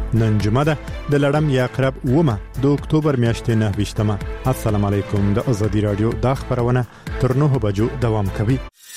نن جمعه ده د لړم یا عقرب 9 د اکتوبر میاشتې 9 السلام علیکم. د ازادي رادیو د خبرونه تر 9 بجو دوام کوي.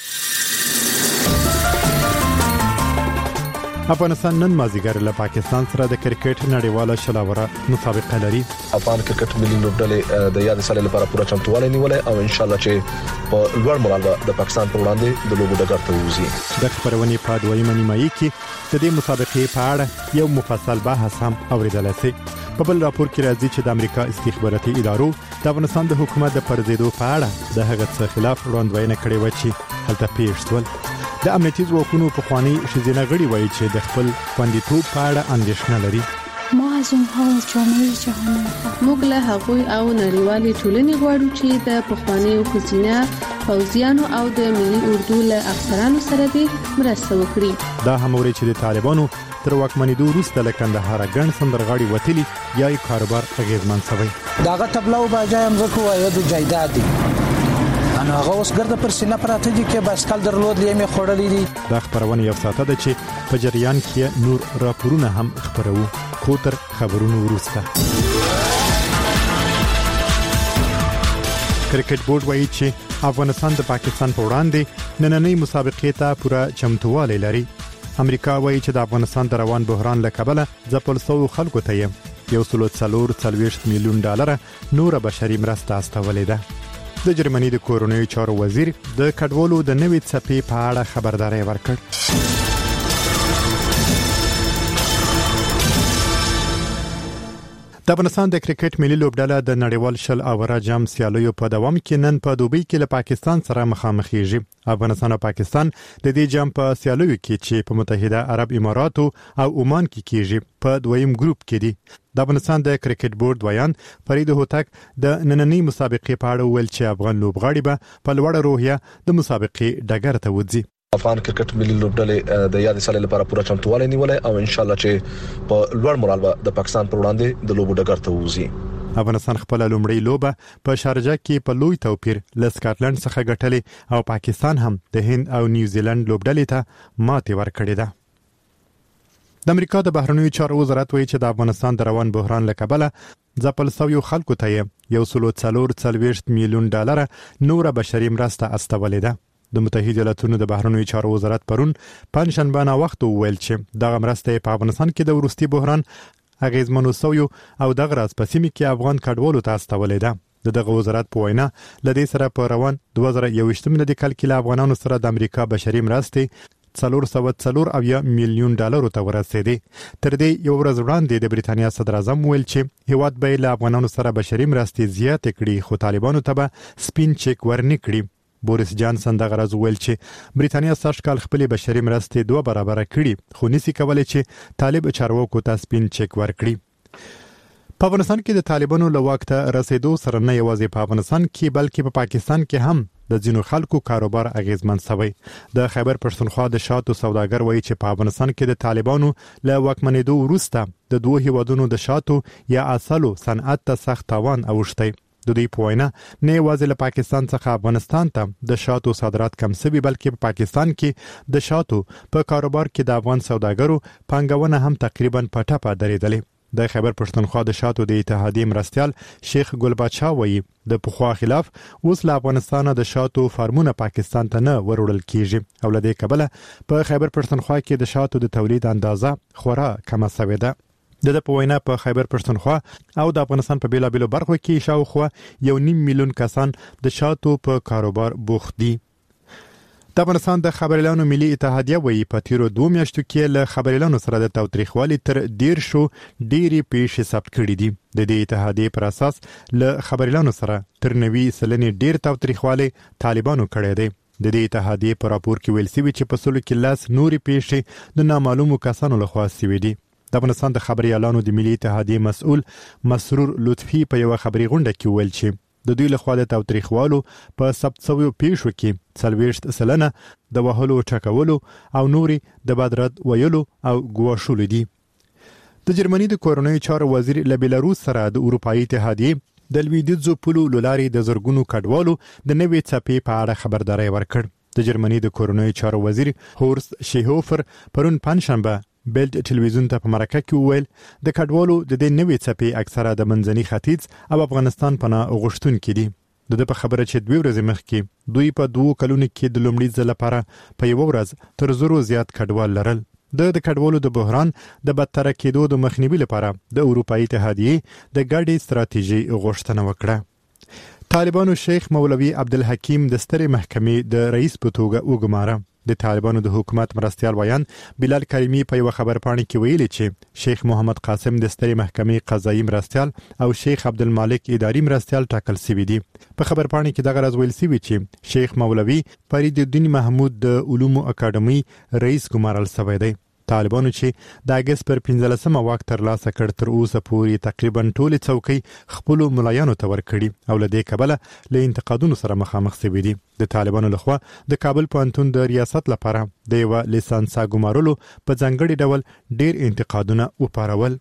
افغانستان نن مازیګر له پاکستان سره د کرکټ نړیواله شلاوره مسابقه لري. افغان کرکټ ملي لوبډلې د یاد سالې لپاره پوره چمتووالی نیولې او ان شاء الله چې په لوړ مورال د پاکستان پر وړاندې د لوبو ډګر ته وځي. د خبرونې په دویمه نیمایي کې د دې مسابقې په اړه یو مفصل بحث هم اوریدل شي. په بل راپور کې راځي چې د امریکا استخباراتي ادارو د افغانستان د حکومت د پرځېدو په اړه د هغه څه خلاف وړاندوینه کړې و چې هلته پیښ شول. د امنیتي ځواکونو په خواني ښځینه غړي وایي چې د خپل خوندیتوب په اړه اندېښنه لري. ما از اونها از جامعه جهانی موږ له هغوی او نړیوالې ټولنې غواړو چې د پخوانیو ښځینه پوځیانو او د ملي اردو له افسرانو سره دې مرسته وکړي. دا هم ورې چې د طالبانو تر واکمنېدو وروسته له کندهار ګڼ سندرغاړي وتلي یا یې کاروبار اغیزمن شوی. داغه تبلاو باجایم زکو وایو د جایداد دي انا هغه اوس ګرځه پر سینه پراته دي کې باسکل درلود لیمه خړلې دي. دا خبرونه یو ساته ده چې په جریان کې نور راپورونه هم خبرو خو تر خبرونو وروسته. کرکټ بورډ وایي چې افغانستان د پاکستان په وړاندې نننۍ مسابقې ته پوره چمتووالی لري. امریکا وایي چې د افغانستان د روان بحران له کبله ځپل شوو خلکو ته $140 میلیون نور بشري مرسته استولې ده. د جرمني د کورونیو چارو وزیر د کډوالو د نوې څپې په اړه خبرداري ورکړ. د افغانستان د کرکټ ملي لوبډله د نړیوال شل اوره جام سیالیو په دوام کې نن په دوبۍ کې له پاکستان سره مخامخېږي. افغانستان او پاکستان د دې جام په سیالیو کې چې په متحده عرب اماراتو او عمان کې کېږي په دویم ګروپ کې دي. د افغانستان د کرکټ بورډ ویان فرید هوتک د نننۍ مسابقې په اړه ویل چې افغان لوبغاړي به په لوړه روحیه د مسابقې ډګر ته وځي. افغان کرکټ ملي لوبډلې د یاد سالې لپاره پوره چمتووالی نیولې او ان شاء الله چې په لوړ مورال د پاکستان پر وړاندې د لوبو ډګر ته وځي. افغانستان خپل لومړی لوبه په شارجه کې په لوی توپیر له سکاټلند څخه ګټلې او پاکستان هم د هند او نیوزیلند لوبډلې ته ماتې ورکړې ده. د امریکا د بهرنیو چارو وزارت وایي چې د افغانستان د روان بحران له کبله ځپل شویو خلکو ته $140 میلیون نور بشري مرسته استولې ده. د متحده ایالاتونو د بهرنیو چارو وزارت پرون پنځشنبه نا وخت ویل چې دغه مرسته په افغانستان کې د وروستي بحران اغیزمنو شویو او دغه راز په سیمه کې افغان کډوالو ته استولې ده. دغه وزارت په وینا لدې سره په روان 2021 میلادي کال کې له افغانانو سره د امریکا بشري مرستې $404 میلیون ته ورسېدي. تر دې یو ورځ وړاندې د بریتانیا صدر اعظم ویل چې هیواد به له افغانانو سره بشري مرستې زیاتې کړي خو طالبانو ته به سپین چیک ورنکړي. بوریس جانسن دغه راز ویل چې بریتانیا سږ کال خپل بشري مرستې 2 برابر کړي خو نسی کولای چې طالب چارواکو ته سپین چیک ورکړي. په افغانستان کې د طالبانو له واک ته رسیدو سره نه یوازې په افغانستان کې بلکې په پاکستان کې هم د ځینو خلکو کاروبار اغیزمن شوی. د خیبر پښتونخوا د شاتو سوداګر وایي چې په افغانستان کې د طالبانو له واکمنېدو وروسته د دوه هیوادونو د شاتو یا اصلو صنعت ته سخت تاوان اوښتی. د دوی په وینا نه یوازې له پاکستان څخه افغانستان ته د شاتو صادرات کم شوي بلکې په پاکستان کې د شاتو په کاروبار کې د افغان سوداګرو پانګونه هم تقریبا په ټپه درېدلې. د خیبر پښتونخوا د شاتو د اتحادیې مرستیال شیخ ګل بادشاه وایي د پخوا خلاف اوس له افغانستان د شاتو فارمونه پاکستان ته نه وروړل کیږي او له دې کبله په خیبر پښتونخوا کې د شاتو د تولید اندازه خورا کمه شوې ده. د په وینا په خیبر پښتونخوا او د افغانستان په بیلابیلو برخو کې شاوخوا 1.5 میلیون کسان د شاتو په کاروبار بوخت دي. د افغانستان د خبريالانو ملي اتحادیه وایي په تیرو 2 میاشتو کې له خبريالانو سره د تاوتریخوالي تر 10 ډېری پیښې ثبت کړې دي. د دې اتحادیې پر اساس له خبريالانو سره تر 90% ډېر تاوتریخوالي طالبانو کړی دی. د دې اتحادیې په راپور کې ویل شوی چې په سلو کې لاس نوري پیښې د نامعلومو کسانو لخوا شوې دي. د افغانستان د خبريالانو د ملي اتحادیې مسؤل مسرور لطفي په یو خبري غونډه کې ویل چې د دوی لخوا د تاوتریخوالو په ثبت شویو پیښو کې 40% د وهلو ټکولو او نوري د بدرد ویلو او ګواښلو دي. د جرمني د کورونیو چارو وزیر له بیلاروس سره د اروپאי اتحادیې د لویدیځو پولو لارې د زرګونو کډوالو د نوې څپې په اړه خبرداري ورکړ. د جرمني د کورونیو چارو وزیر هورست شیهوفر پرون پنځشنبه بیلټ ټلویزیون ته په مرکه کې وویل د کډوالو د دې نوې څپې اکثره د منځني ختیځ او افغانستان پناه غوښتونکي دي. د په خبره چې 2 ورځې مخکې دوی په 2 کلونو کې د لومړي ځل لپاره په یو ورځ تر 100 زیات کډوال لرل. د کډوالو د بحران د بدتر کېدو د مخنیوي لپاره د اروپאי اتحادیې د ګډې ستراتیژي غوښتنه وکړه. طالبانو شیخ مولوی عبدالحکیم د سترې محکمې د رئیس په توګه وګماره. د طالبانو د حکومت مرستيال ویان بلال کریمی په یو خبرپاڼه کې ویلي چې شیخ محمد قاسم د سترې محکمې قضایي مرستيال او شیخ عبدالمالک اداري مرستيال ټاکل شوی دي. په خبرپاڼه کې دغه راز ویل شوی چې شیخ مولوی فرید الدین محمود د علومو اکاډمي رئیس ګمارل شوی دی. طالبانو چې د اگست پر 15مه واک تر لاسه کړ تر اوسه پورې تقریبا ټول څوکۍ خپل ملایانو ته ورکړي او له دې کبله له انتقادونو سره مخامخ شوي دي. د طالبانو لخوا د کابل پوهنتون د ریاست لپاره د یو لیسانس ګمارلو په ځانګړي ډول ډیر انتقادونه وپارول.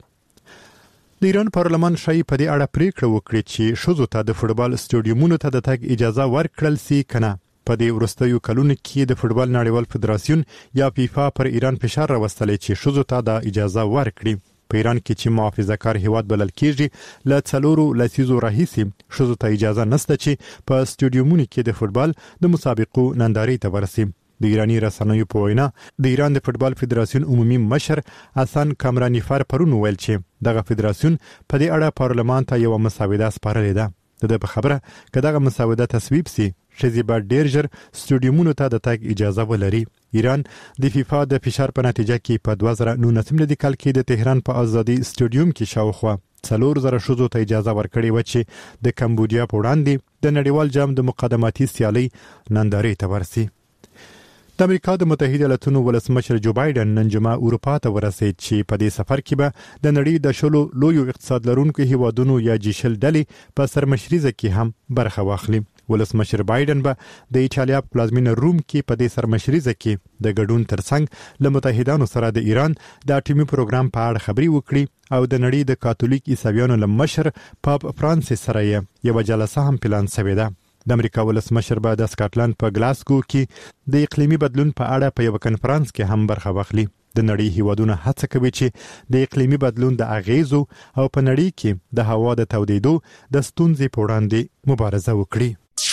د ایران پارلمان شای په دې اړه پریکړه وکړه چې شوزو ته د فوټبال سټیډیومونو ته د تګ اجازه ورکړل سي کنه. په دې ورستیو کلونو کې د فوټبال نړیوال فدراسیون یا فیفا پر ایران فشار راوستلی چې شوزو ته د اجازه ورکړي. په ایران کې چې محافظه‌کار هیواد بلل کېږي ل 4 لسیزو راهیسي شوزو ته اجازه نشته چې په سټیډیومونو کې د فوټبال د مسابقو نندارې ته ورسي. د ایرانی رسنیو په وینا د ایران د فوټبال فدراسیون عمومي مشر حسن کامرانیفر پرون ویل چې دغه فدراسیون په دې اړه پارلمان ته یو مسوده سپارلې ده. د په خبره کداغه مسوده تصویب سي شزي با ډیر ژر سټیډیومونو ته د تګ اجازه ولري. ایران د فیفا د فشار په نتیجه کې په 2019 کال کې د تهران په ازادي سټیډیوم کې شاوخوا 4000 شوزو ته اجازه ورکړې و چې د کمبودیا په وړاندې د نړیوال جام د مقدماتي سیالي نندارې ته ورسي. د امریکا د متحده ایالاتونو ولسمشر جو بایدن نن جمعه اروپا ته ورسېد چې په دې سفر کې به د نړۍ د شلو لویو اقتصاد لرونکو هیوادونو یا جیشل ډلې په سرمشريزه کې هم برخه واخلي. ولسمشر بایدن به د ایټالیا په پلازمینه روم کې په دې سرمشريزه کې د ګډون ترڅنګ له متحدانو سره د ایران د اټومي پروګرام په اړه خبري وکړي او د نړۍ د کاتولیک عیسویانو لمشر پاپ فرانسیس سره یو جلسه هم پلان شوې ده. د امریکا ولسمشر به د سکاټلند په ګلاسکو کې د اقلیمي بدلون په اړه په یو کنفرانس کې هم برخه واخلي. د نړۍ هیوادونه هڅه کوي چې د اقلیمي بدلون د اغیزو او په نړۍ کې د هوا د تودېدو د ستونزې په وړاندې مبارزه وکړي.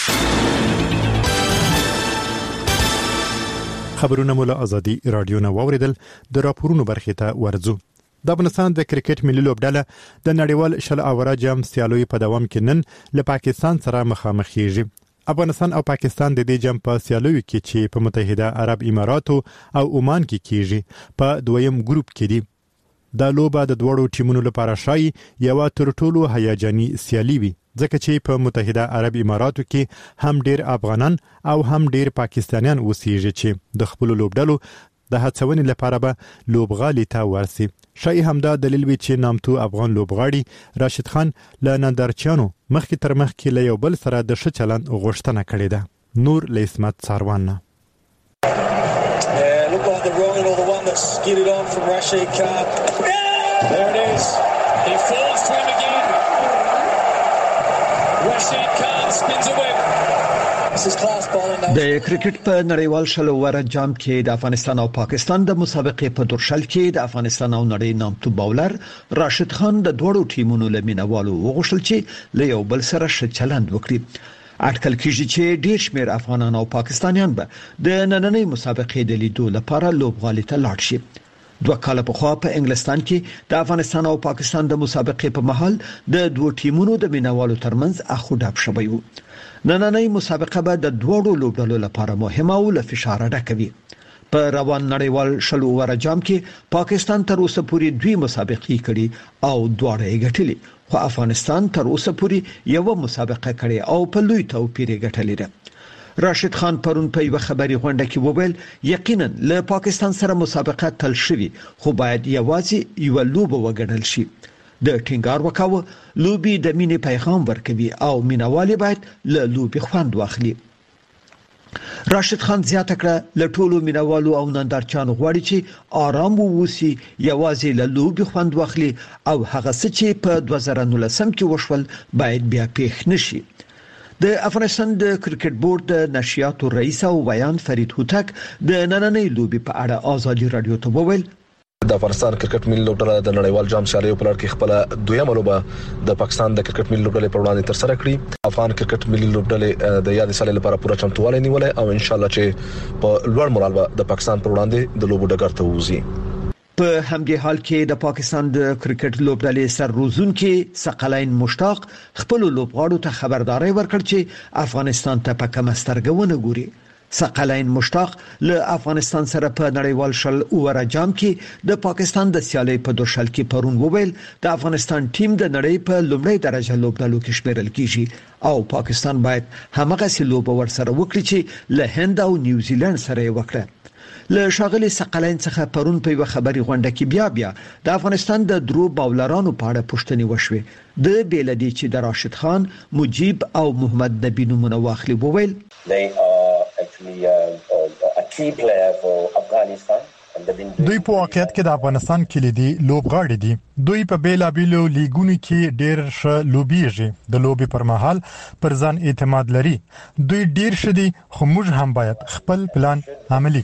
خبرونه مولا ازادي رادیو نه واوریدل. د راپورونو برخې ته ورځو. د افغانستان د کرکټ ملي لوبډله د نړیوال شل اوره جام سیالوي په دوام کې نن له پاکستان سره مخامخ کیږي. افغانستان او پاکستان د دې جام په سیالوي کې چې په متحده عرب اماراتو او عمان کې کیږي په دویم ګروپ کې دي. دا لوبه د دوړو ټیمونو لپاره شای یو تر ټولو هیجاني سیالي وي ځکه چې په متحده عرب اماراتو کې هم ډیر افغانان او هم ډیر پاکستانیان اوسېږي چې د خپل لوبډلو د هڅونې لپاره به لوبغالي ته ورسي. شای همدا دلیل وی چې نامتو افغان لوبغاړي راشد خان له نندارچیانو مخکې تر مخکې له یو بل سره د ښه چلند غوښتنه کړې ده. نور لیسمت ساروان د کرکټ په نړیوال شل اوره جام کې د افغانستان او پاکستان د مسابقې په درشل کې د افغانستان او نړۍ نامتو باولر راشد خان د دوړو ټیمونو لمینوالو وغوښتل چې له یو بل سره ښه چلند وکړي. اټکل کېږي چې ډیر شمیر افغانان او پاکستانیان به د نننۍ مسابقې د لیدو لپاره لوبغالي ته لاړ شي. 2 کال پخوا په انګلستان کې د افغانستان او پاکستان د مسابقې په مهال د دوه ټیمونو د مینوالو ترمنځ اخو ډاب شوی و. نننۍ مسابقه به د دوړو لوبډلو لپاره مهمه او له فشار ډکوي. په روان نړیوال شل اوره جام کې پاکستان تر اوسه پورې 2 مسابقې کړي او دواړه یې ګټلې، خو افغانستان تر اوسه پورې یو مسابقه کړي او په لوی توپیر یې ګټلې ده. راشد خان پرون په یو خبري غونډه کې وویل یقینا له پاکستان سره مسابقه تل شوي، خو باید یوازې یو لوب وګڼل شي. د ټینګار وکاوه لوبي د مینې پیغام ورکوي او مینوالي باید له لوبي خوند واخلي. راشد خان زیاته کړه له ټولو مینوالو او نندارچانو غواړي چې آرام ووسی، یوازې له لوبي خوند واخلي او هغه څه چې په 2019 کې وشول باید بیا پیښ نشي. د افغانستان د کرکټ بورډ د نشریاتو رئیس او بیان فرید هوتک د نننۍ لوبي په اړه ازادي رادیو ته وویل د افغانستان کرکټ ملي لوبډله د نړیوال جام سیالیو په لړ کې خپل دویمه لوبه د پاکستان د کرکټ ملي لوبډلې پر وړاندې تر سره کړې. افغان کرکټ ملي لوبډلې د یاد سالې لپاره پوره چمتووالی نیولای او ان شاء الله چې په لوړ مورال به د پاکستان پر وړاندې د لوبو ډګر ته وځي. په همدې حال کې د پاکستان د کرکټ لوبډلې سر روزونکي ثقلین مشتاق خپل لوبغاړو ته خبرداري ورکړ چې افغانستان ته په کومه سترګه ونه ګوري. ثقلین مشتاق له افغانستان سره په نړیوال شل اوره جام کې د پاکستان د سیالي په دوشل کې پرون وویل د افغانستان ټیم د نړۍ په لومړی درجه لوبډلو کې شمیرل کیږي او پاکستان باید همغه سلوب ورسره وکړي چې له هند او نیوزیلند سره وکړي. له شاغلي ثقلین څخه پرون په یو خبري غونډه کې بیا د افغانستان د درو باولرانو په اړه پوښتنې وشوې. د بیلدي چې د راشد خان، مجيب او محمد نبی نومونه واخلي وویل a key player for Afghanistan. دوی په واقعیت کې د افغانستان کلیدي لوبغاړي دي. دوی په بیلابیلو لیګونو کې ډېر ښه لوبيږي. د لوبي پر مهال پر ځان اعتماد لري. دوی ډېر ښه دي خو موږ هم باید خپل پلان عملي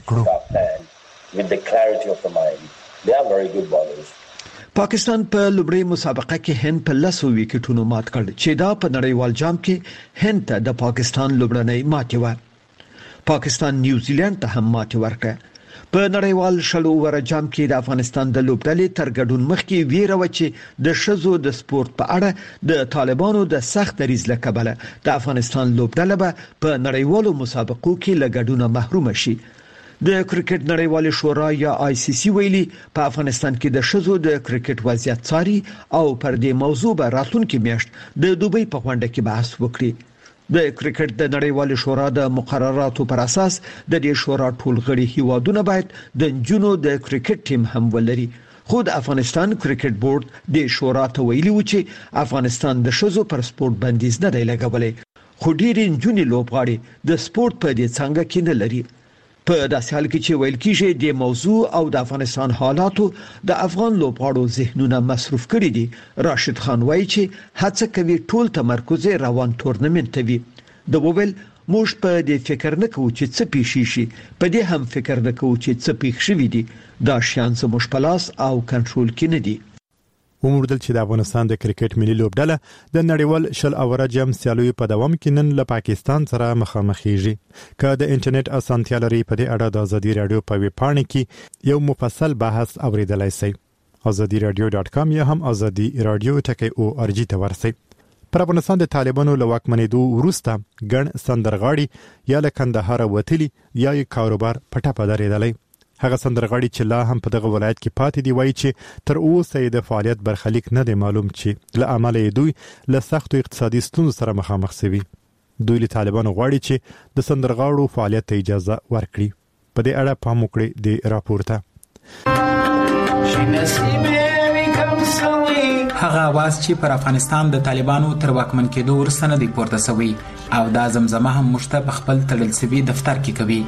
کړو. With the clarity of the mind. They are very good bowlers. پاکستان په لوبړی مسابقه کې هند په 10 وکټونو مات کړ چې دا په نړیوال جام کې هند ته د پاکستان لوبړنۍ ماتې و. پاکستان نیوزیلند ته هم ماتې ورکړه. په نړیوال شلو ور جام کې د افغانستان د لوبډلې تر ګډون مخکې ویره و چې د شزو د سپورت په اړه د طالبانو د سخت دریځ له کبله د افغانستان لوبډله به په نړیوالو مسابقو کې له ګډون محروم شي. د کرکټ نړیوال شورا یا ICC ویلي په افغانستان کې د شزو د کرکټ وضعیت څاري او پر دې موضوع به راتلونکي میاشت د دوبۍ په غونډه کې بحث وکړي. د کرکټ د نړیوال شورا د مقرراتو پر اساس د دې شورا ټول غړي هیوادونه باید د جنونو د کرکټ ټیم هم ولري. خو د افغانستان کرکټ بورډ د شورا ته ویلي و چې افغانستان د شزو پر سپورت بندیز نه دی لګولای. خو ډېر جنوني لوبغاړي د سپورت په دې څنګه کې نه لري. په داسې حال کې چې ویل کیږي د موضوع او د افغانستان حالاتو د افغان لوبغاړو ذهنونه مصروف کړي دي. راشد خان وایي چې هڅه کوي ټول تمرکز روان تورنمنت ته وي. د وویل موږ په دې فکر نه کوو چې څه پیښ شي، په دې هم فکر نه کوو چې څه پیښ شوي دي. دا شیان زموږ په لاس او کنټرول کې نه دي. وموردل چې د افغانستان د کرکټ ملي لوبډله د نړیوال شل اوره جام سیالیو په دوام کې نن له پاکستان سره مخامخېږي. که د انټرنیټ اسانتیا لري په دې اړه د ازادي رادیو په ویب پاڼه کې یو مفصل بحث اوریدلای شئ. azadiradio.com یا هم azadiradio.org ته ورسئ. پر افغانستان د طالبانو له واکمنېدو وروسته ګڼ سندرغاړي یا له کندهار وتلي یا یې کاروبار پټه پدارېدلی. هغه سندرغاړي چې لا هم په دغه ولایت کې پاتې دی وایي چې تر اوسه د فعالیت برخلیک نه دی معلوم چې له عمله دوی له سختو اقتصادي ستونزو سره مخامخ شوي. دوی له طالبانو غواړي چې د سندرغاړو فعالیت ته اجازه ورکړي. په دې اړه پام وکړئ د راپور ته. هغه आवाज چې پر افغانستان د طالبانو تر واکمن کېدو وروسته نه دی پورته شوی او دا زمزمه هم مشته په خپل تړل شوی دفتر کې کوي.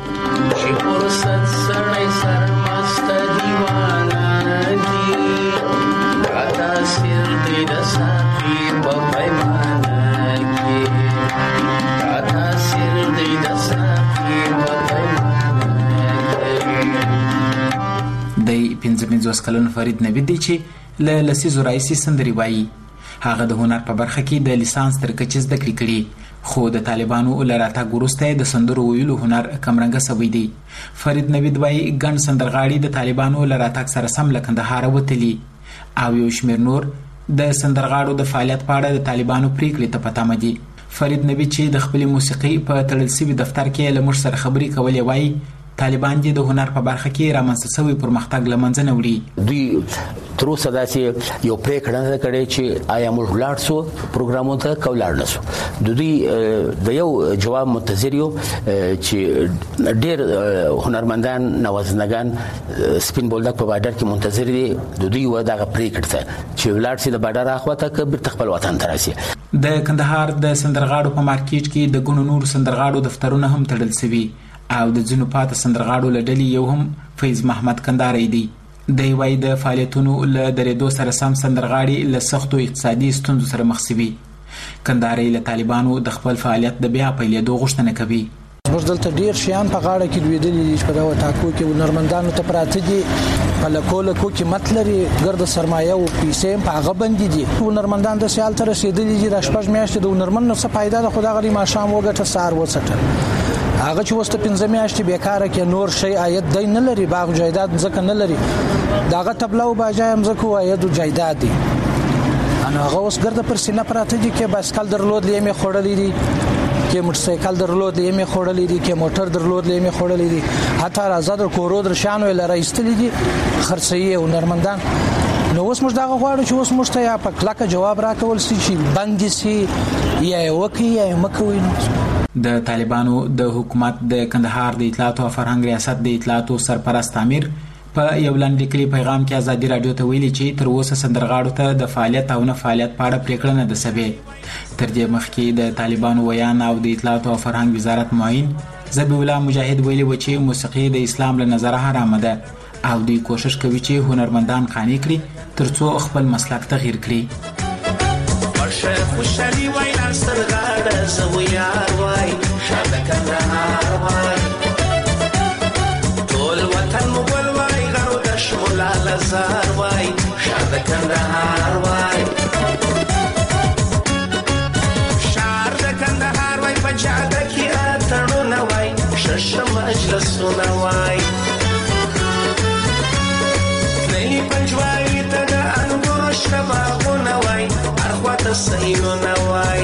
د 55 کلن فرید نوید دی چې له لسیزو راځي سندري وایي. هغه د هنر په برخه کې د لیسانس تر کچې زده کړې کړې خو د طالبانو له راتګ وروسته د سندرو ویلو هنر کمرنګه شوی دی. فرید نوید وایي ګڼ سندرغاړي د طالبانو له راتګ سره سم له کندهار وتلي او یو شمېر نور د سندرغاړو د فعالیت په اړه د طالبانو پریکړې ته پته مدي. فرید نوید چې د خپل موسیقي په تړل شوي دفتر کې له موږ سره خبرې کولې وایي طالبان دې د هنر په برخه کې رامنځته شوی پرمختګ لمنځه نه وړي. دوی تر اوسه داسې یو پریکړه نه کړې چې آیا موږ لاړ شو پروګرامونو ته کو لاړ نشو. د دوی د یو جواب منتظر یو چې ډېر هنرمندان نوازنګان سپین بولدک په بارډر کې منتظر دي. د دوی و دغه پریکړه ته چې لاړ شي د بارډر اخواته کبر خپل وطن ته راشي. د کندهار د سندرغاړو په مارکیټ کې د ګڼو نور سندرغاړو دفترونه هم تړل شوي او د ځینو پاتې سندرغاړو له ډلې یو هم فیض محمد کندهاري دی. دی وایي د فعالیتونو له درېدو سره سم سندرغاړي له سختو اقتصادي ستونزو سره مخ شوي. کندهاري له طالبانو د خپل فعالیت د بیا پیلېدو غوښتنه کوي. موږ دلته ډیر شیان په غاړه کې لویدلې چې په دا ټاکو کې نرمندانو ته پراته دي په لکول کې مطلري ګرد سرمایه او پیسې په هغه باندې دي نرمندان د سیال تر رسیدلې دي د شپږ میاشتې د نرمن څه فائدہ د خدای غري ماشام وګټه سار وسټل هغه چې وسته 15 میاشتې بیکاره کې نور شي عاید دی نه لري باغ جایداد ځکه نه لري داغه تبلو باجایم زکو عاید جایداد دي انا هغه اوس ګرد پر سینه پراته دي کې بایسکل درلود لیمه خړلې دي کې موټرسایکل درلود لیمه خړلې دي کې موټر درلود لیمه خړلې دي حتی آزاد کورو در شانو لاره ایستلې دي خرڅي او نرمندان نو اوس موږ دا غواړو چې اوس موږ ته یا په کلاکه جواب راکول سي چې باندې سي یا وکي یا مکوي د طالبانو د حکومت د کندهار د اطلاعات او فرهنګ ریاست د اطلاعات سرپرست امیر په یو لاندې پېغام کې ازادي رادیو ته ویلي چې تر اوسه سندرغاړو ته د فعالیت او نه فعالیت په اړه پریکړه نه ده سوې تر دې مخکې د طالبانو ویان او د اطلاعات او فرهنګ وزارت معین ذبیح الله مجاهد ویلي و چې موسیقي د اسلام له نظره حرامه ده او دوی کوشش کوي چې هنرمندان قانع کړي ترڅو خپل مسلک تغییر کړي ورشه خوشالي وای سندرغاړه زو یار وای شاده کندهار وای ټول وطن مغول وای غرو د شمولا لزار وای شاده کندهار وای شاده کندهار وای په جاده کې اتړو نه وای شش مجلسونه وای نه پنځوي ته د انګور شبابونه وای ارخواته سینونه وای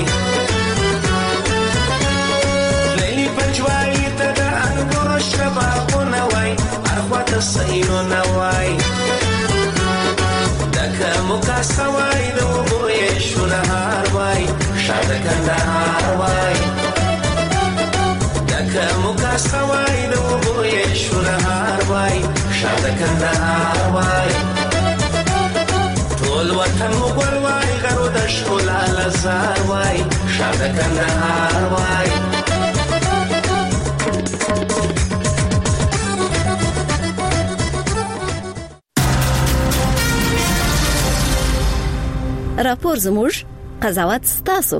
نه پنځوي ته د انګور شبابونه وای ارخواته سینونه وای دغه مکاسه وای د وګړي شنهار وای شاده کندهار وای دغه مکاسه وای د وګړي شنهار وای شاده کندهار وای ټول وطن مغول وای غرو د شولا لزار وای شاده کندهار وای راپور زموږ قضاوت ستاسو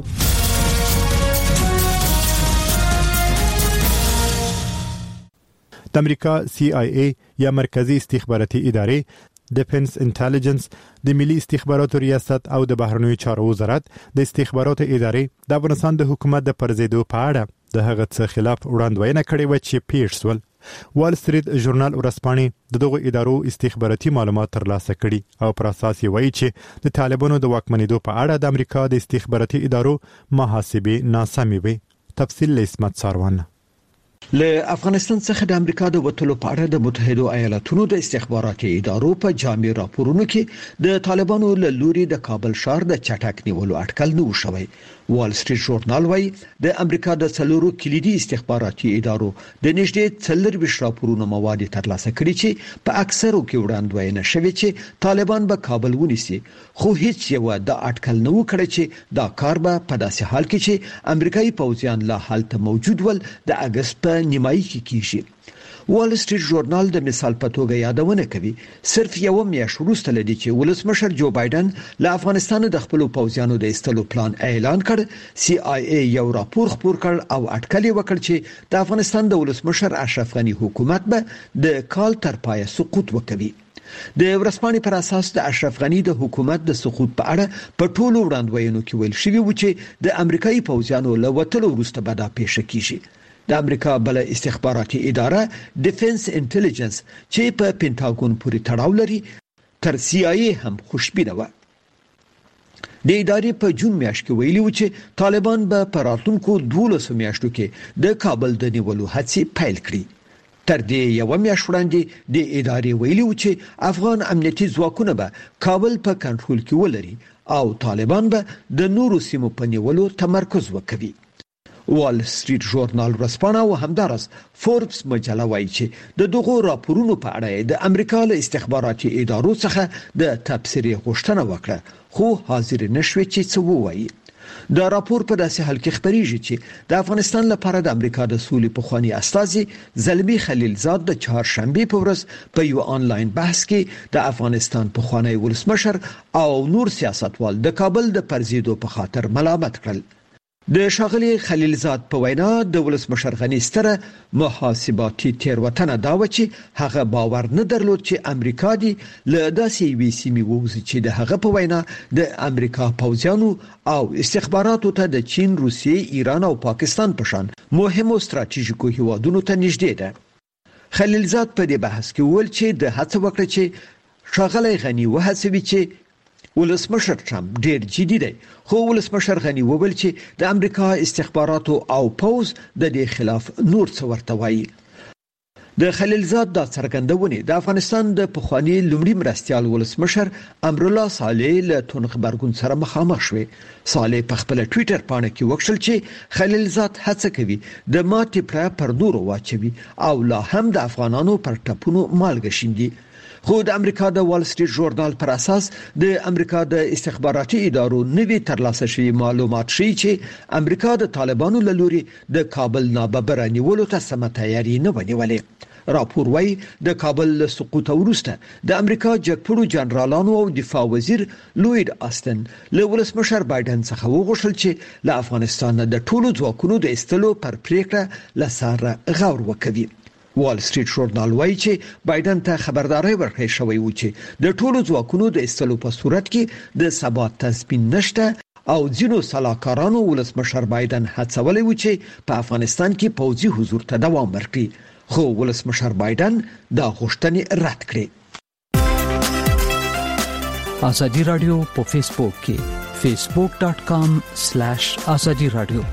د امریکا CIA یا مرکزی استخباراتي ادارې ډیفنس انټيليجنس د ملي استخباراتو ریاست او د بهرنیو چارو وزارت د استخباراتو ادارې د افغانستان د حکومت د پرځېدو په اړه د هغه څه خلاف وړاندوینه کړې و چې پیښ شول وال سټریټ ژورنال ورسپانې دغه ادارو استخباراتي معلومات ترلاسه کړي او پر اساس یې وایي چې د طالبانو د واکمنېدو په اړه د امریکا د استخباراتي ادارو محاسبې ناسمې وي تفصیل لسمت ساروان له افغانستان څخه د امریکا د وټلو په اړه د متحده ایالاتونو د استخباراتي ادارو په جامع راپورونو کې د طالبانو له لوري د کابل ښار د چټک نیولو اټکل نه وشوي وال سټریټ ژورنال وايي د امریکا د څلورو کلیدي استخباراتي ادارو د نږدې 40 راپورونو مواد ترلاسه کړي چې په اکثرو کې وړاندوینه شوی چې طالبان به کابل ونیسي خو هیڅ یو د اټکل نه وکړي چې دا کار به په داسې حال کې چې امریکایي پوځیان لا حالت موجود ول د اگست په نیمایي کې کیږي وال سټریټ ژورنال د مثال په توګه یادونه کوي صرف یو میاشت وروسته لدی چې ولسمشر جو بایدن له افغانستان د خپل پوځیانو د ایستلو پلان اعلان کړ CIA یو راپور خپور کړ او اټکل وکړ چې د افغانستان د ولسمشر اشرف غنی حکومت به د کال تر پای سقوط وکړي د ورسپانې پر اساس د اشرف غنی د حکومت د سقوط په اړه په ټولو وړاندوینو کې ویل شوی و چې د امریکایي پوځیانو له وټلو وروسته به دا پیښه کیږي د امریکا بل استخباراتي اداره ډیفنس انټيليجنس چې په پینټاګون پورې تړاو لري تر CIA هم خوشبینه و د ادارې په جون میاشت کې ویلي و چې طالبان به په راتلونکو 12 میاشتو کې د کابل د نیولو هڅې پیل کړي تر دې یو میاشت وړاندې د ادارې ویلي و چې افغان امنیتي ځواکونه به کابل په کنټرول کې ولري او طالبان به د نورو سیمو په نیولو تمرکز وکړي وال سټریټ ژورنال ورسپانه او همدارس فوربس مجله وایي چې د دغو راپورونو په اړه د امریکا له استخباراتي ادارو څخه د تبصرې غوښتنه وکړه خو حاضر نشوي چې څه وایي دا راپور په داسې حال کې خبريږي چې د افغانستان لپاره د امریکا د سولې پخوانی استازي زلمی خلیلزاد د چهارشنبه په ورځ په یو آنلاین بحث کې د افغانستان پخوانی ولسمشر او نور سیاستوال د کابل د پرځېدو په خاطر ملامت کړل د ښاغلي خلیلزاد په وینا د ولسمشر غني ستره محاسباتي تېروتنه دا و چې هغه باور نه درلود چې امریکا دی له داسې وی سیمې ووځي چې د هغه په وینا د امریکا پوځیانو او استخباراتو ته د چین، روسیې، ایران او پاکستان په شان مهمو ستراتیژیکو هیوادونو ته نږدې ده. خلیلزاد په دې بحث کې وویل چې د هڅه وکړه چې ښاغلی غني وهڅوي چې ولسمشر ټرمپ ډېر جدي دی، خو ولسمشر غني وویل چې د امریکا استخباراتو او پوز د دې خلاف نور څه ورته وایي. د خلیلزاد دا څرګندونه د افغانستان د پخوانی لومړي مرستيال ولسمشر امرالله صالح له تون خبرګون سره مخامخ شوه. صالح په خپل ټوئیټر باندې کې وکړل چې خلیلزاد هڅه کوي د ماتې پر نور واچوي او لا هم د افغانانو پر ټپونو مالګه شیندي. خو د امریکا د وال سټریټ ژورنال پر اساس د امریکا د استخباراتي ادارو نوي ترلاسه شوی معلومات ښیي چې امریکا د طالبانو له لوري د کابل ناببره نیولو ته سم تیاری نه ونیولې. راپور وايي د کابل له سقوط وروسته د امریکا جګپړو جنرالانو او دفاع وزیر لوید آستن له ولسمشر بایدن څخه وغوښتل چې له افغانستان د ټولو ځواکونو د استلو پر پریکړه لساره غور وکړي. وال سټریټ ژورنال وايي چې بایدن ته خبرداري ورکړې شوې و چې د ټولو ځواکونو د استلو په صورت کې د ثبات تضمین نشته او ځینو سلاکارانو ولسمشر بایدن هڅولې و چې په افغانستان کې پوځي حضور ته دوام ورکړي، خو ولسمشر بایدن دا غوښتنې رد کړې. ازادي رادیو په فیسبوک کې facebook.com/azadi radio.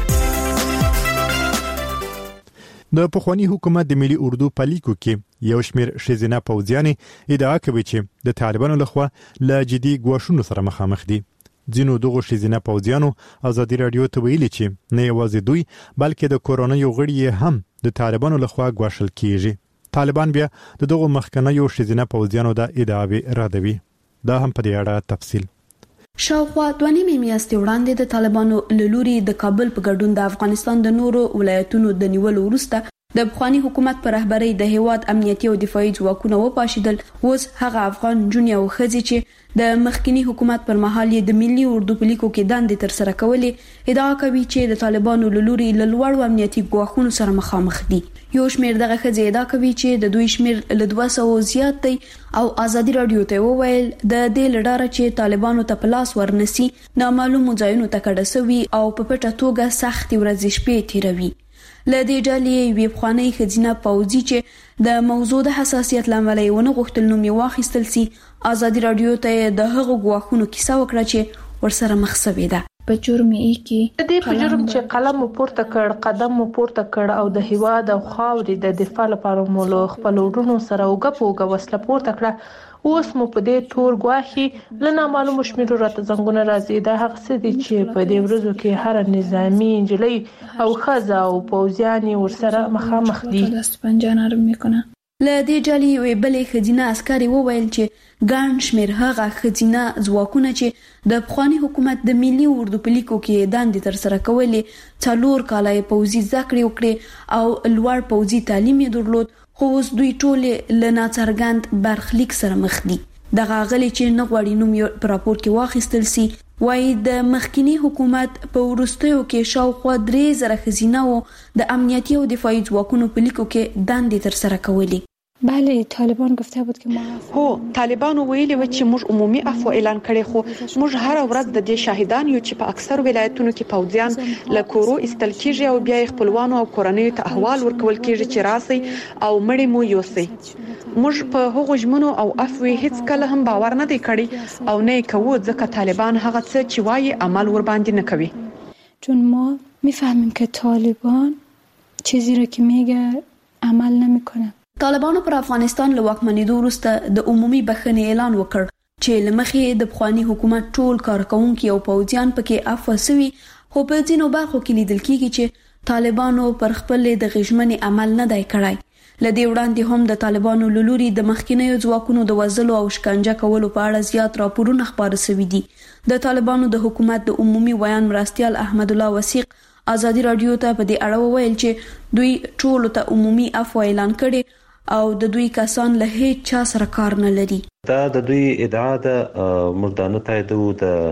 د پخوانی حکومت د ملي اردو په لیکو کې یو شمېر ښځینه پوځیانې ادعا کوي چې د طالبانو لخوا له جدي ګواښونو سره مخامخ دي. ځینو دغه ښځینه پوځیانو ازادي رادیو ته ویلي چې نه یوازې دوی بلکې د کورونو غړي هم د طالبانو لخوا ګواښل کیږي. طالبان بیا د دغه مخکنیو ښځینه پوځیانو د ادعاوې ردوي. دا هم په دې اړه تفصیل. شاوخوا 2.5 میاشتې وړاندې د طالبانو له لوري د کابل په ګډون د افغانستان د نورو ولایتونو د نیولو وروسته د پخوانی حکومت پر رهبرۍ د هیواد امنیتي او دفاعي ځواکونه وپاشیدل. اوس هغه افغان جونیا او ښځې چې د مخکنی حکومت پر مهال د ملي اردو په لیکو کې دندې تر سره کولې ادعا کوي چې د طالبانو له لوري له لوړو امنیتي ګواښونو سره مخامخ دي. یو شمېر دغه ښځې ادعا کوي چې د دوی شمېر له 200 زیات دی او ازادي رادیو ته وویل د دې لړاره چې طالبانو ته پلاس ورنسي نامعلومو ځایونو ته کډه سوي او په پټه توګه سختې ورځې شپې تیروي. له دې ډلې وی بخوانی خزینه پوځي چې د موضوع د حساسیت لامل یې ونه غوښتل نوم یې واخیستل سي. ازادي رادیو ته د هغو ګواښونو کیسه وکړه چې ورسره مخ شوې ده. په جرم یې کې د دې په جرم چې قلم پورته کړ، قدم پورته کړ او د هیواد او خاورې د دفاع لپاره مو له خپل وروڼو سره وګپوګه وسله پورته کړه. اوس مو په دې تور ګواهي له نامعلومو شمیرو راته زنګونه راځي. دا هغه څه دي چې په دې ورځو کې هر نظامی انجلۍ او ښځه او پوځیان ورسره مخامخ دي. دست پنجه نرم میکنه. له دې ډلې وی بلې خزینه عسکري وویل چې ګڼ شمېر هغه خزینه ځواکونه چې د پخوانی حکومت د ملي اردو په لیکو کې دندې تر سره کولې 4 کاله پوځي زده کړې وکړې او لوړ پوځي تعلیم یې درلود، خو اوس دوی ټول له ناڅرګند برخلیک سره مخ دي. دغه غلي چې نه غواړي نوم یې په راپور کې واخیستل سي وایي د مخکنی حکومت په وروستیو کې شاوخوا 3000 خزینه او د امنیتي او دفاعي ځواکونو په لیکو کې دندې تر سره کولې. بله طالبان گفته بود که ما هو طالبانو ویلي و چې موږ عمومي عفو اعلان کړی، خو موږ هر ورځ د دې شاهدان یو چې په اکثر ولایتونو کې پوځیان له کورو استل کیږي او بیا خپلوانو او کورنیو ته احوال ورکول کیږي چې راسي او مړی مو یوسي. موږ په هغو ژمنو او عفو هیڅ کله هم باور نه دی کړی او نه کوو ځکه طالبان هغه څه چې وایي عمل ور باندې نه کوي. چون ما میفهمیم که طالبان چیزی را که میگه عمل نمیکنه. طالبانو پر افغانستان له واکمنېدو وروسته د عمومي بخښنې اعلان وکړ چې لمخې د پخوانی حکومت ټول کارکونکي او پوځیان پکې عفو شوي، خو په ځینو برخو کې لیدل کېږي چې طالبانو پر خپل د غږمنې عمل نه دی کړی. لدې وړاندې هم د طالبانو له لوري د مخکینیو ځواکونو د وژلو او شکنجه کولو په اړه زیات راپورونه خپاره شوي دي. د طالبانو د حکومت د عمومي ویان مرستيال احمد الله وثیق ازادي رادیو ته په دې اړه وویل چې دوی ټول ته عمومي عفو اعلان کړي او د دوی کسان له هیڅ چا سره کار نه لري. دا د دوی ادعا ده، مردانه تایید د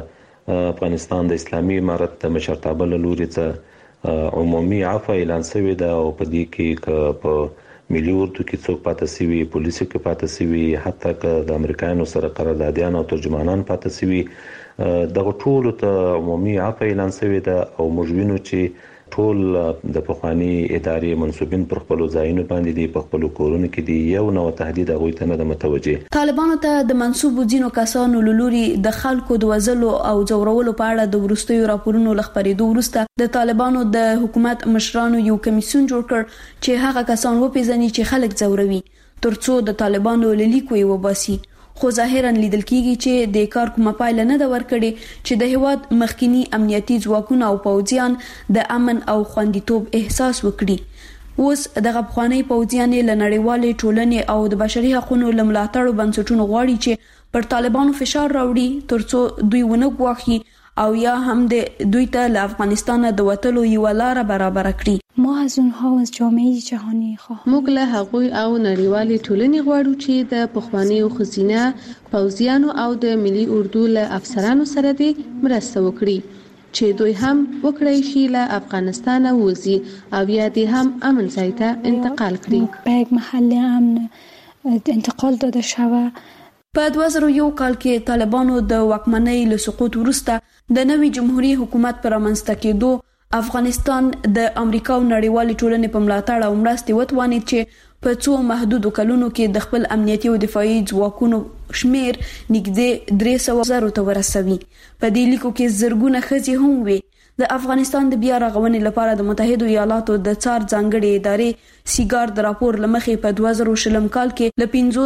افغانستان د اسلامي امارت د مشرتابه لوري څخه عمومي عفو اعلان شوی دا او په دې کې په ملي اردو کې څوک پاتې سوي پولیسو کې پاتې سوي حتی که د امریکایانو سره قراردادیان او ترجمانان پاتې سوي دغه ټول ته عمومي عفو اعلان شوی دا او موږ وینو چې ټول د پخوانی ادارې منسوبین پر خپل ځایونو باندې دي په خپل کورونو کې دي یو نو تهدید هغه ته نه متوجه طالبانو ته د منسوب ځینو کسانو لوري د خلکو د وزلو او ځورولو په اړه د ورستیو راپورونو لخبرېدو وروسته د طالبانو د حکومت مشرانو یو کمیسیون جوړ کړ چې هغه کسان وپیژني چې خلک ځوروي ترڅو د طالبانو لیکوي وباسي خو ظاهرا لیدل کیږي چې د کار کومه پایله نه د ورکړي چې د هواد مخکینی امنیتي ځواکونه او پوځیان د امن او خوندیتوب احساس وکړي اوس دغه افغاني پوځیان له نړیوالې ټولنې او د بشري حقوقو لملاتړو بنسټونو غواړي چې پر طالبانو فشار راوړي ترڅو دوی ونه غواخي او یا هم د دوی ته له افغانستان د وټلو یو لار برابر کړي ما از اونها از جامعه جهانی خواهم موږ له هغوی او نړیوالې ټولنې غواړو چې د پخواني خزینه پوځیانو او د ملي اردو له افسرانو سره دې مرسته وکړي چې دوی هم وکړي شي له افغانستان وځي او یا دې هم امن ځای ته انتقال کړي به یک محل امن انتقال داده شود. په 2001 کال کې طالبانو د واکمنۍ له سقوط وروسته د نوي جمهوریت حکومت پر منځته کېدو افغانستان د امریکا او نړیوالې ټولنې په ملاتړ او مرستې وتوانید چې په څو محدودو کلونو کې د خپل امنیتي او دفاعي ځواکونو شمیر نږدې 300,000 ته ورسوي. په دې لیکو کې زرګونه ښځې هم وي. د افغانستان د بیا رغونې لپاره د متحده ایالاتو د څار ځانګړي ادارې سیګار د راپور لمخې په 2020 کال کې ل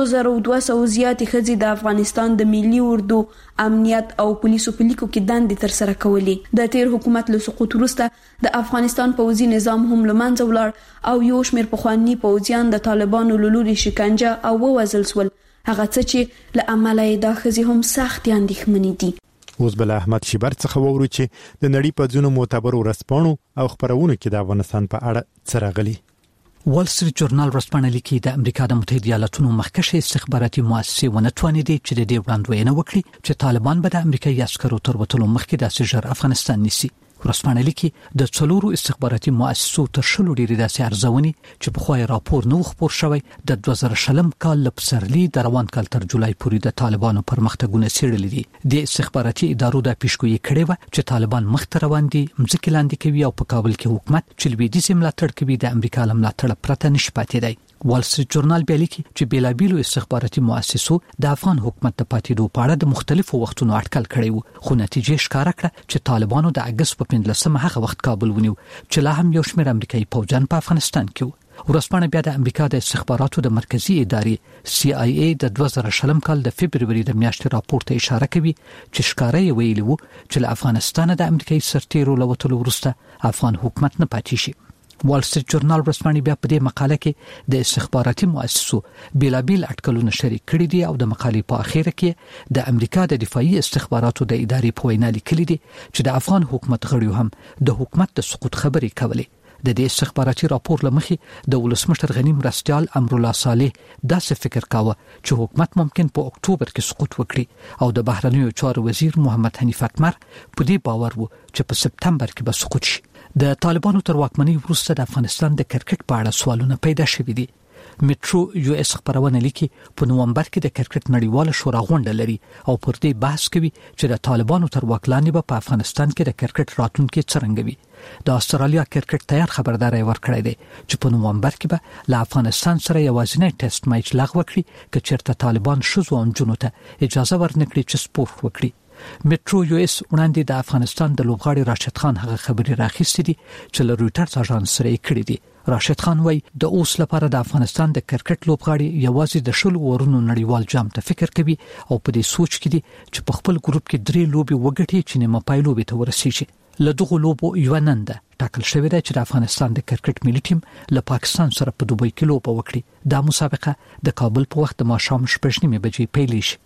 5200 زیاتې ښځې د افغانستان د ملي اردو امنیت او پولیسو په لیکو کې دندې تر سره کولې. د تیر حکومت له سقوط وروسته د افغانستان پوځي نظام هم لمنځه ولاړ او یو شمېر پخوانی پوځیان د طالبانو له لوري شکنجه او ووژل شول. هغه څه چې له عمله دا ښځې هم سخت اندېښمنې دي. اوس بل احمد شیبر څخه وورو چې د نړۍ په ځینو معتبرو رسپانو او خبرونو کې د افغانستان په اړه څه راغلي. وال سټریټ جورنال ورځپاڼه لیکي د امریکا د متحده ایالاتونو مخکښه استخباراتي مؤسسې ونه توانېدې چې د دې وړاندوینه وکړي چې طالبان به د امریکایي عسکرو تر وتلو مخکې داسې ژر افغانستان نیسي. ورځپاڼه لیکي د څلورو استخباراتي مؤسسو تر شلو ډېرې داسې ارزونې چې په خوای راپور نو خبر شوی د 2020 کال له پسرلي د روان کال تر جولای پورې د طالبانو پرمختګونه څېړلي دي. د استخباراتي ادارو د پیشګویي کړې و چې طالبان مخته روان دي مځکې لاندې کوي او په کابل کې حکومت چې لویدیځ ملاتړ کوي د امریکا ملاتړ پرته نشي پاتې دی. وال سټریټ جورنال بیا لیکي چې بیلابیلو استخباراتي مؤسسو د افغان حکومت د پاتېدو په اړه د مختلفو وختونو اټکل کړی و خو نتیجې ښکاره کړه چې طالبانو د اگست په 15 هغه وخت کابل ونیو چې لا هم یو شمېر امریکایي پوځیان په افغانستان کې وو. ورځپاڼه بیا د امریکا د استخباراتو د مرکزی ادارې CIA د 2020 کال د فبرवरी د میاشتې راپور ته اشاره کوي چې ښکاره یې ویلي وو چې له افغانستان د امریکایي سرتیرو لوتلو وروسته افغان حکومت نه پاتې شي. وال سټریټ جورنال ورځپاڼه بیا په دې مقاله کې د استخباراتي مؤسسو بیلابیل اټکلونه شریک کړي دي او د مقالې په اخر کې د امریکا د دفاعي استخباراتو د ادارې په وینا لیکلي دي چې د افغان حکومت غړي هم د حکومت د سقوط خبرې کولې. د دې استخباراتي راپور لمخې د ولسمشر غنی مرستيال امرالله صالح داسې فکر کاوه چې حکومت ممکن په اکتوبر کې سقوط وکړي او د بهرنیو چارو وزیر محمد حنیف اتمر په دې باور وو چې په سپتمبر کې به سقوط شي. د طالبانو تر واکمنۍ وروسته د افغانستان د کرکټ په اړه سوالونه پیدا شوي دي. میټرو یو اس خبرونه لیکي په نومبر کې د کرکټ نړیواله شورا غونډه لري او پر دې بحث کوي چې د طالبانو تر واک لاندې به په افغانستان کې د کرکټ راتلونکي څرنګه وي. د استرالیا کرکټ تیار خبرداري ورکړی دی چې په نومبر کې به له افغانستان سره یوازینی ټیسټ میچ لغوه کړي چې چیرته طالبان شوزو او جنونو ته اجازه ورنکړي چې سپورت وکړي. میټرو یو اس وړاندې د افغانستان د لوبغاړي راشد خان هغه خبري راخیستې دي چې له رويټرز اژانس سره یې کړې دي. راشد خان وایي د اوس لپاره د افغانستان د کرکټ لوبغاړي یوازې د شلو ورونو نړیوال جام ته فکر کوي او په دې سوچ کې دي چې په خپل ګروپ کې 3 لوبي وګټي چې نیمه پای لوبي ته ورسیږي. له دغه لوبو یو نن ده ټاکل شوې ده چې د افغانستان د کرکټ ملي ټیم له پاکستان سره په دوبۍ کې لوبه وکړي. دا مسابقه د کابل په وخت د ماښام 8:30 بجې پیل شي.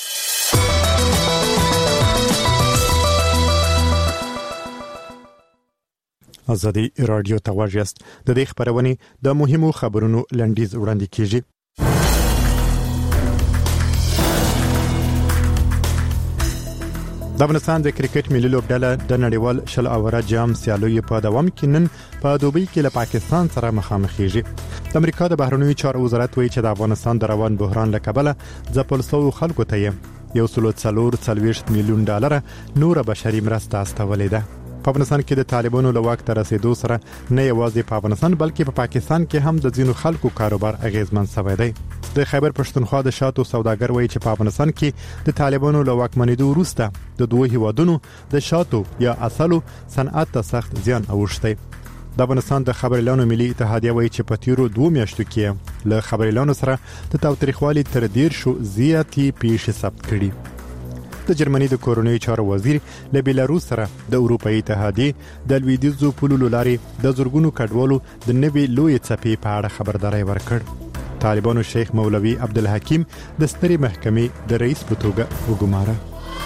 ازادي رادیو ته واجست د دې خبرونه د مهمو خبرونو لنډیز وړاندې کیږي. د افغانستان د کرکټ ملي لوبډله د نړیوال شل اوره جام سیالیو په دوام کې نن په دوبۍ کې له پاکستان سره مخامخېږي. د امریکا د بهرنیو چارو وزارت وایي چې د افغانستان د روان بحران له کبله ځپل شویو خلکو ته یې $140 میلیون نور بشري مرسته استولې ده. په افغانستان کې د طالبانو له واک ته رسیدو سره نه یوازې په افغانستان بلکې په پاکستان کې هم د ځینو خلکو کاروبار اغیزمن شوی دی. د خیبر پښتونخوا د شاتو سوداګر وایي چې په افغانستان کې د طالبانو له واکمنېدو وروسته د دوه هیوادونو د شاتو یا اصلو صنعت ته سخت زیان اوښتی. د افغانستان د خبریالانو ملي اتحادیه وایي چې په تیرو 2 میاشتو کې له خبریالانو سره د تاوتریخوالي تر 10 زیاتې پیښې ثبت کړي. د جرمني د کورونی چارو وزیر له بیلاروس سره د اروپאי اتحادیه د لویدیځو پولو لارې د زورګونو کډوالو د نوي لوی څپې په اړه خبرداري ورکړ. طالبانو شیخ مولوی عبدالحکیم د ستري محکمې د رئیس په توګه وګماره.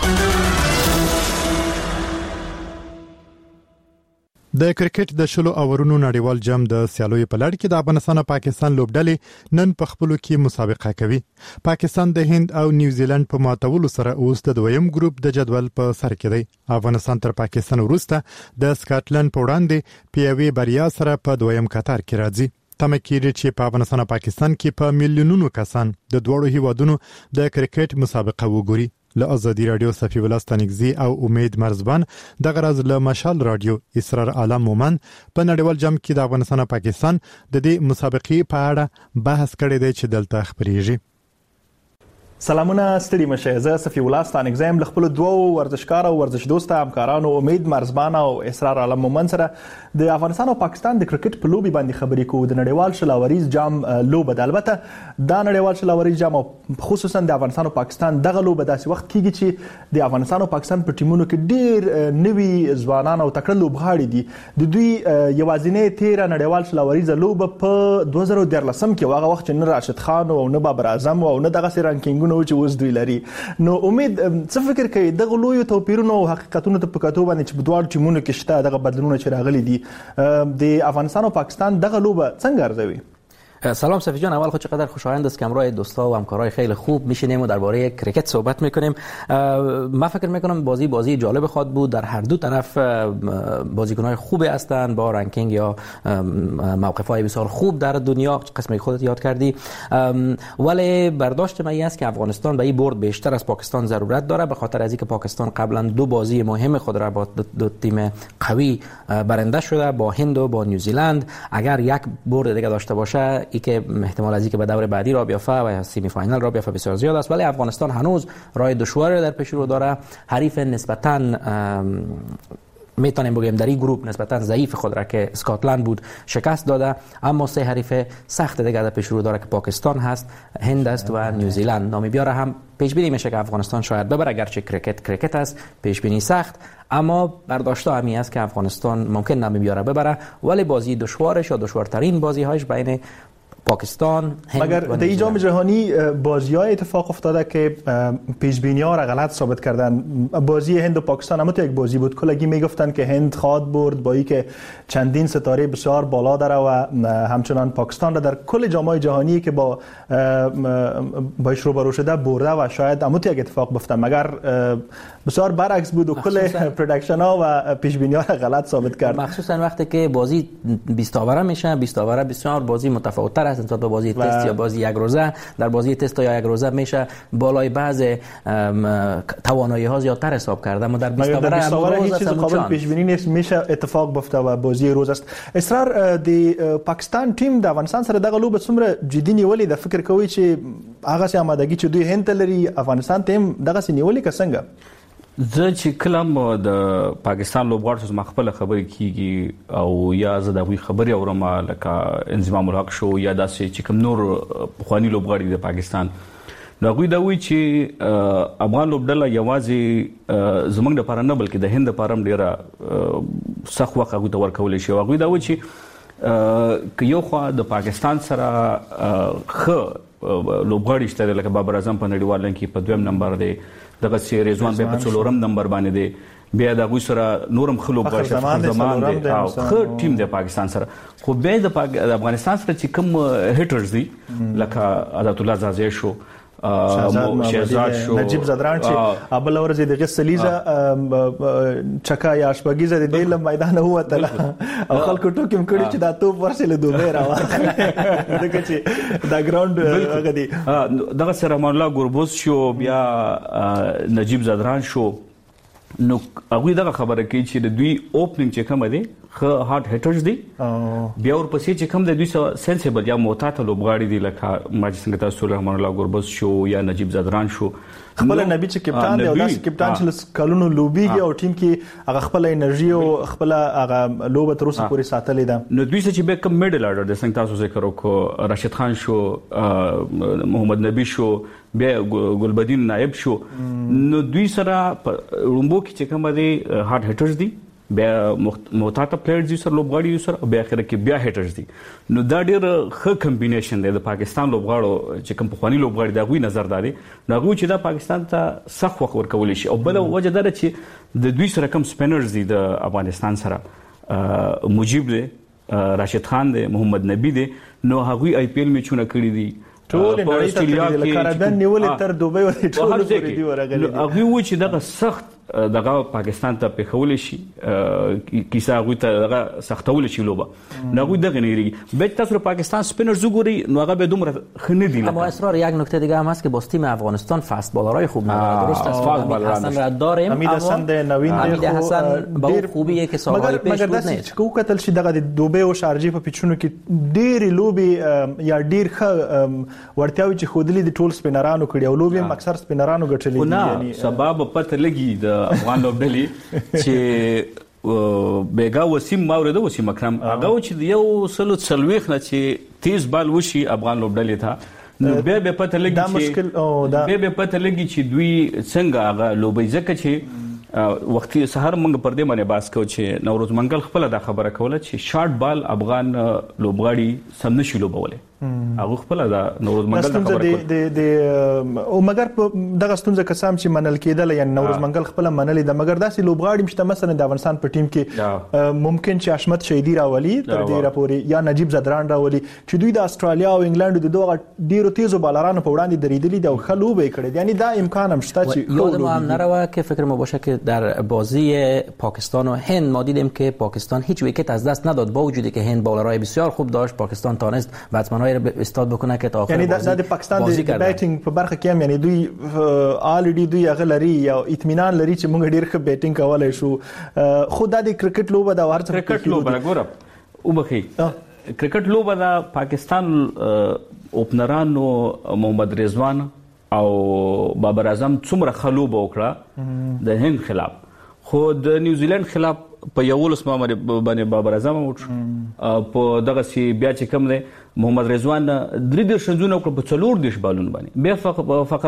د کرکټ د شلو اورونو نړیوال جام د سیالیو په لړ کې د افغانستان او پاکستان لوبډلې نن په خپلو کې مسابقه کوي. پاکستان د هند او نیوزیلند په ماتولو سره اوس د دویم ګروپ د جدول په سر کې دی. افغانستان تر پاکستان وروسته د سکاټلند په وړاندې په یوې بریا سره په دویم قطار کې راځي. تمه کېږي چې په افغانستان او پاکستان کې په میلیونونو کسان د دوړو هیوادونو د کرکټ مسابقه وګوري. له ازادي رادیو صفی الله ستانګزی او امید مرزبان د غرض له مشال رادیو اسرار عالم مومن په نړیوال جام کې د افغانستان او پاکستان د دې مسابقې په اړه بحث کړی دی چې دلته خبريږي. سلامونه ستړي مشه. زه صفی الله ستانګزم له خپل دوه ورزشکار او ورزش دوست همکارانو امید مرزبان او اسرار عالم مومن سره د افغانستان او پاکستان د کرکټ په لوبي باندې خبرې کوو. د نړیوال شلاوریز جام لوبه د البته دا نړیوال شلاوریز جام خصوصا د افغانستان او پاکستان دغه لوبه داسې وخت کیږي چې د افغانستان او پاکستان په ټیمونو کې ډیر نوي ځوانان او تکړه لوبغاړي دي. د دوی یوازینی 13 نړیوال شلاوریز لوبه په 2013 کې واغه وخت چې نه راشد خان او نه بابر اعظم او نه دغه رانکینګ نو چې اوس دوی لري. نو امید څه فکر کوي دغه لوی توپیرونو او حقیقتونو ته په کتو باندې چې په دوه ټیمونو کې شته دغه بدلونونه چې راغلي دي د افغانستان او پاکستان دغه لوبه څنګه ارزوي؟ سلام صفی جان، اول خود چقدر خوشایند است که همراه دوستا و همکارای خیلی خوب میشینیم و درباره کرکت صحبت میکنیم. من فکر میکنم بازی جالب خواهد بود. در هر دو طرف بازیکن‌های خوبی هستند با رنکینگ یا موقف‌های بسیار خوب در دنیا، قسمی خودت یاد کردی. ولی برداشت من این است که افغانستان به این برد بیشتر از پاکستان ضرورت داره، به خاطر از اینکه پاکستان قبلا 2 بازی مهم خود را با 2 تیم قوی برنده شده، با هند و با نیوزیلند. اگر یک برد دیگه داشته باشه ای که احتمال از اینکه به دور بعدی را بیافته و سیمی فاینال را بیافته بسیار زیاد است. ولی افغانستان هنوز راه دشواری در پیش رو داره. حریف نسبتاً میتونیم بگیم در این گروه نسبتاً ضعیف خود را که اسکاتلند بود شکست داده، اما 3 حریف سخت دیگه در پیش رو داره که پاکستان هست، هند است و نیوزیلند. نامیبیا را هم پیش بینی میشه که افغانستان شاید ببره، اگرچه کرکت است پیش بینی سخت، اما برداشت همی است که افغانستان ممکن نامیبیا را ببره. ولی بازی دشوارش یا دشوارترین بازی هایش بین پاکستان مگر در جام جهانی بازی‌های اتفاق افتاده که پیش‌بینی‌ها را غلط ثابت کردن. بازی هند و پاکستان هم یک بازی بود، کلگی میگفتن که هند خواهد برد با اینکه چندین ستاره بسیار بالا داره و همچنان پاکستان را در کل جام‌های جهانی که با باش روبرو شده برده و شاید هم یک اتفاق بیفته. مگر بسیار برعکس بود و کل پروداکشن‌ها و پیش‌بینی‌ها را غلط ثابت کرد. مخصوصا وقتی که بازی 20 اوره میشه، 20 اوره بسیار بازی متفاوت‌تر است نسبت به بازی تست یا بازی یک روزه. در بازی تست یا یک روزه میشه بالای بعض توانایی‌ها زیادتر حساب کرده، اما در 20 اوره هیچ چیز قابل پیش بینی نیست، میشه اتفاق بیفته و بازی روز است. اسرار د پاکستان ټیم د افغانستان سره دغه لوبه څومره جدي نیولې د فکر کوي چې هغه سي آمادګي چې دوی هند لري افغانستان ټیم دغه سي نیولې که څنګه؟ زه چې کلم د پاکستان لوبغاړو څخه خپل خبرې کیږي او یا زه د وی خبرې اورم لکه انضمام الحق شو یا داسې چې کوم نور خواني لوبغاړي د پاکستان نو غوي دا وی چې افغان لوبډله یوازې زمونږ د لپاره نه بلکې د هند لپاره هم ډیره سخت وخت غوي تور کولې شي. غوي دا وی چې که یو خو د پاکستان سره خ لوبغاړي شته لکه بابر اعظم په نړیوال کې په 2م نمبر دی، دغه سی رضوان به په 4م نمبر باندې دی، بیا د غوي سره نورم خلوب غاښه زمان دی او خ ټیم د پاکستان سره. خو به د افغانستان سره چې کوم هټرز دي لکه عادت الله زازی شو شهزاد شو نجیب زدران چې ابل ورځ د غسلیزه چکا یا شپګیزه د دې میدان هوته او خلکو ټوکم کړي چې دا توپ ورسله دوه راوړل دغه چې دا ګراوند هغه دی دغه سره مان الله ګوربوس شو بیا نجیب زدران شو نو هغه دغه خبره کوي چې د دوی اوپننګ چې کوم دی خو هارت هټرز دی بیا ورپسې چې کوم د دوی سنسیبل یا موتاته لوبغاړي دی لکه ما چې څنګه تاسو رحمان الله ګوربز شو یا نجیب زدران شو خپل نبی چې کپټان دی او داس کپټان چې کلونو لوبيږي او ټیم کې هغه خپل انرژي او خپل هغه لوبه تر اوسه پورې ساتلې ده نو دوی چې به کوم میډل اورډر د څنګه تاسو ذکر وکړو راشد خان شو محمد نبی شو بیا ګلبدین نائب شو نو دوی سره رومبو کې چې کوم دی هارت هټرز دی بیا موتاته پلیئرز دي سره لوبغاړي سره بیا اخر کې بیا هټرز دي نو دا ډېر ښه کمبینیشن دی د پاکستان لوبغاړو چې کوم پخوانی لوبغاړي دا غوي نظر داري نو غوي چې دا پاکستان ته سخت وخت ورکول شي او بل وجه دا چې د دوی سره کوم سپینرز دي د افغانستان سره مجيب دی راشد خان دی محمد نبی دی نو هغوی آی پی ایل میچونه کړی دي ټول نړۍ ته د کارابین نیولې تر دوبۍ ورته ټول پورې دی ورغلي هغه و چې دغه سخت دغه پاکستان ته پیښول شي کیسه غوي ته دغه سختول شي لوبه نو غوي دغه نېریږي به تاسو پاکستان سپینرز وګوري نو هغه به دومره خنه دی اما اصرار یک نکته دیگه هم هست که با تیم افغانستان فست بالرای خوب نداره درست است حمید حسن را داریم حمید حسن د نوین حمید حسن با خوبیه که سالهای پیش بود نه چې کو کتل شي دغه د دوبۍ او شارجې په پیچونو کې ډېری لوبي یا ډېر ښه ورتیاوي چې خودلی د ټول سپینرانو کړي او لوبي اکثر سپینرانو ګټلې دي یعنی سبب پته لګي د افغان لوبډلې چې بیګا وسیم ماورد وسیم اکرم هغه چې یو سلو څلويخ نه چې تیز بال وشي افغان لوبډلې ته نو به پته لګي دا مشکل او به پته لګي چې دوی څنګه هغه لوبي ځکه چې وختي سحر موږ پر دې باندې باس کو چې نوروز منګل خپل دا خبره کوله چې شارټ بال افغان لوبغاړي سم نشي لوبوله هغه خپل دا نوروز منګل خبره د او مګر دغه ستونزه قسم چې منل کېدل یعنی نوروز منګل خپل منل د مګر داسې لوبغاړي مشته مثلا د افغانستان په ټیم کې ممکن چې اشمت شهیدی راولي تر دې راپوري یا نجیب زدران راولي چې دوی د استرالیا او انګلند د دوه ډیرو تیزو بالرانو په وړاندې درېدلي دي او خلوبه کړي یعنی دا امکان هم شته چې یادم هم نروه که فکر ما باشه که در بازی پاکستان و هند ما دیدیم که پاکستان هیچ ویکت از دست نداد با وجودی که هند بالرای بسیار خوب داشت پاکستان تونست بتمن‌های رو استاد بکنه که تا آخر یعنی د پاکستان د بیټینګ په برخه کې هم یعنی دوی آلریډي دوی هغه لري یا اطمینان لري چې موږ ډیر ښه بیټینګ کولای شو خو د کرکټ لوبه د ورته کرکټ لوبه ګورم او بخي کرکټ لوبه د پاکستان اوپنرانو محمد رضوان او بابر اعظم څومره خلوبه وکړه د هند خلاف خو د نیوزیلند خلاف په یولس باندې بابر اعظم وټ په دغه سی بیا چې کوم دی محمد رضوان 3 شنځونه په 4 بالون باندې بیا فقط